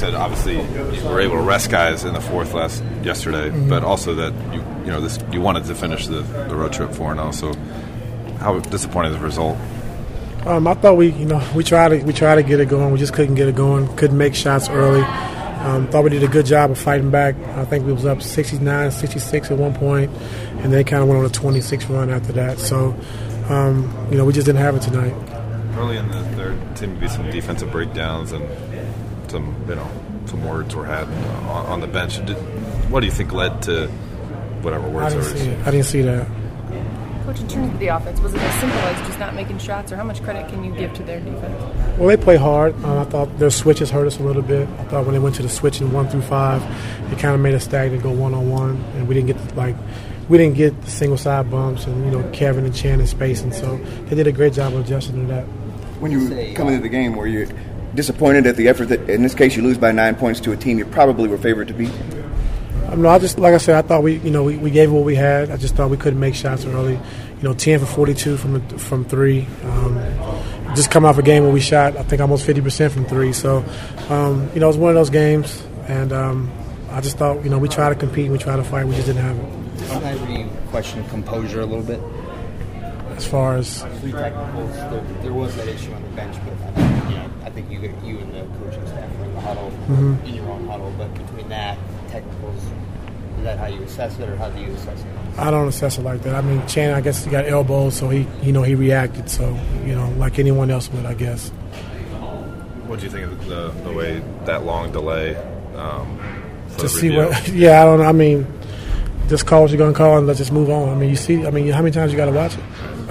said obviously you were able to rest guys in the fourth yesterday, but also that you wanted to finish the road trip 4-0. So how disappointing the result? I thought we tried to get it going. We just couldn't get it going. Couldn't make shots early. Thought we did a good job of fighting back. I think we was up 69, 66 at one point, and they kind of went on a 26 run after that. So, we just didn't have it tonight. Early in the third, seemed to be some defensive breakdowns and some words were had on the bench. What do you think led to whatever words there was? I didn't see that. Coach, in terms of the offense, was it as simple as just not making shots, or how much credit can you give to their defense? Well, they play hard. I thought their switches hurt us a little bit. I thought when they went to the switch in 1 through 5, it kind of made us stagnant, go one-on-one, and we didn't get the single side bumps and Kevin and Chan in spacing. So they did a great job of adjusting to that. When you come into the game, were you disappointed at the effort that, in this case, you lose by 9 points to a team you probably were favored to beat? No, like I said, I thought we gave what we had. I just thought we couldn't make shots early. 10 for 42 from 3. Just come off a game where we shot, I think, almost 50% from 3. So, it was one of those games, and I just thought, we tried to compete, we tried to fight, we just didn't have it. Doesn't that really question composure a little bit? As far as 3 technicals, there was that issue on the bench, but I think you and the coaching staff were in the huddle, in your own huddle. But between that, technicals, is that how you assess it, or how do you assess it? I don't assess it like that. I mean, Chan, I guess he got elbows, so he reacted. So like anyone else would, I guess. What do you think of the way that long delay? To see what? Yeah, I don't know. I mean, just call what you're gonna call and let's just move on. I mean, you see. I mean, how many times you got to watch it?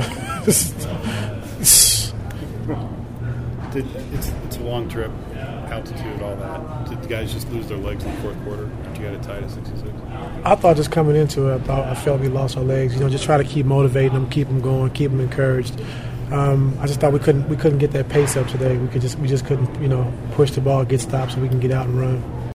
It's a long trip, altitude, all that. Did the guys just lose their legs in the fourth quarter? Did you get it tied at 66? I thought just coming into it, I felt we lost our legs. Just try to keep motivating them, keep them going, keep them encouraged. I just thought we couldn't get that pace up today. We just couldn't push the ball, get stops, so we can get out and run.